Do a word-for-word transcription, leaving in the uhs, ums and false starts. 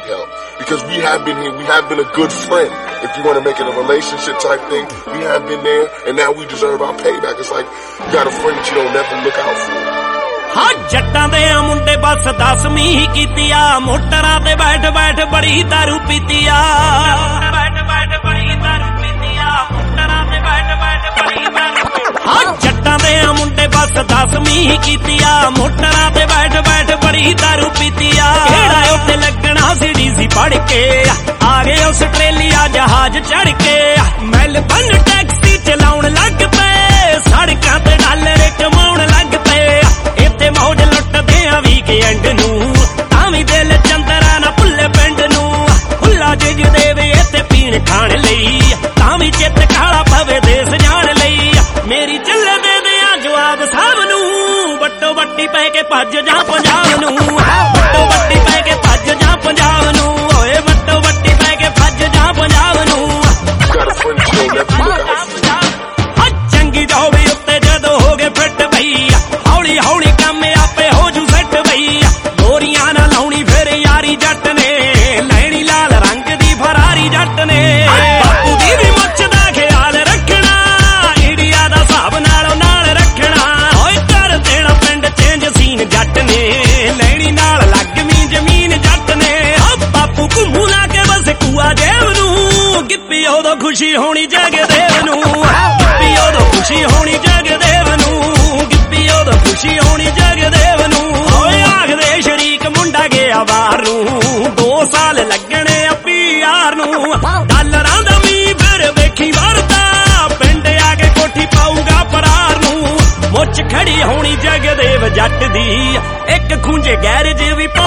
help. Because we have been here, we have been a good friend. If you want to make it a relationship type thing, we have been there, and now we deserve our payback. It's like, you got a friend that you don't never look out for. हाँ जट्टां दे मुंडे बस दसवीं ही कीती आ, मोटरां ते बैठ बैठ बड़ी दारू पीती आ, बैठ बैठ बड़ी दारू पीती आ, मोटरां ते बैठ बैठ बड़ी दारू। हाँ जट्टां दे मुंडे बस दसवीं ही कीती आ, मोटरां ते बैठ बैठ बड़ी दारू पीती आ। केड़ा उत्ते लगना सी डीसी पढ़ के, आ गए आस्ट्रेलिया जहाज चढ़ के, मेलबर्न टैक्सी चलाउण लग पे, सड़कां ते डॉलर कमाउण लग पे। इत्ते मौज लुटदे आ वीकेंड नूं, तावीं दिल चंदरा ना भुल्ले पिंड नूं, भुल्ला जिज देवे इत्ते पीण खाण लई, तावीं चित काला पवे देस जाण लई। मेरी चल दे दियां जवाब साहब नूं, बट्टो बट्टी पै के भज जा पंजाब नूं, बट्टो बट्टी पै के भज जा पंजाब नूं, ओए बट्टो बट्टी पै के भज जा पंजाब नूं। चंगी जॉबी उत्ते जदों हो गए फिट भई, हौली हौली काम आपे हो जू सेट भई, गोरियां ना लाउणी फिर यारी जट ने, लैणी लाल रंग दी फरारी जट ने। बापू दी भी मुੱਛ दा ख्याल रखना, इंडिया दा हिसाब नालों नाल रखना, ओए कर देना पिंड चेंज सीन जट ने, लैणी नाल लगमी जमीन जट ने। बापू घुम्मू ला के बस कुआ देव नूं, गिप्पी उदों खुशी होनी जगदेव नूं, गिप्पी उदों खुशी होनी जगदेव नूं, गिप्पी उदों खुशी होनी जगदेव नूं। ओए आखदे शरीक मुंडा गया बाहर नूं, दो साल लगने आ पीआर नूं, डॉलरां दा मींह फिर वेखी वरदा, पिंड आके कोठी पाऊगा परार नूं। मुੱਛ खड़ी होनी जगदेव जट दी, एक खूंजे गैरेज भी